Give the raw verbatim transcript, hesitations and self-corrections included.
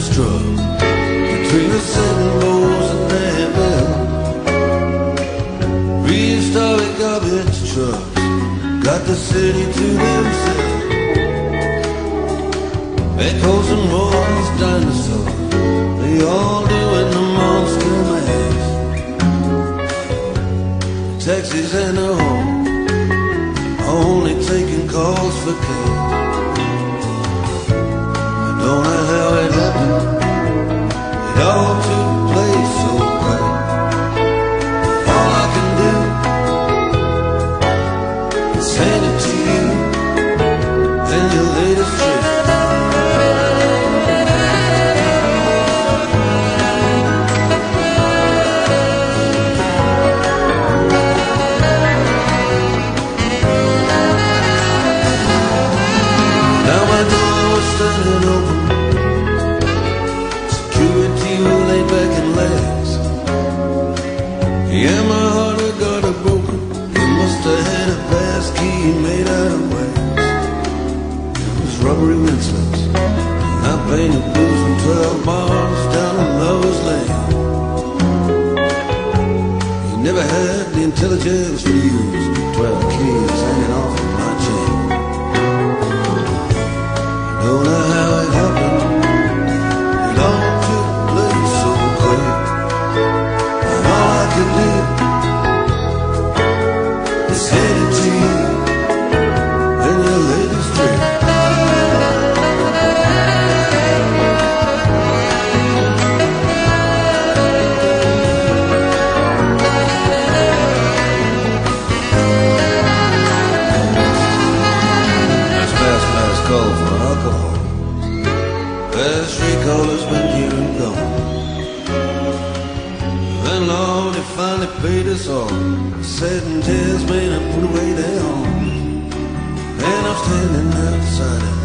struck between the symbols and Danville. Prehistoric garbage trucks got the city to themselves. Echoes and roars, dinosaurs, they all doing the monster mash. Taxis and the home are only taking calls for cash. I don't know how it happened, it all took place so quick. All I can do is hand it to you and your latest trick. Standing open, security will lay back and legs. Yeah, my heart had got it broken. You must have had a pass key made out of wax. It was rubbery windslips, and I painted blues from twelve bars down in Lover's Lane. You never had the intelligence to use twelve keys hanging off of my chain. Don't know how it happened, it all took place so quick. And all I could do is hand it to you and your latest trick. That's fast, fast call for alcohol. Last recaller's been here and gone. Then Lord, he finally paid us all. Sat in tears, made and put away their home. And I'm standing outside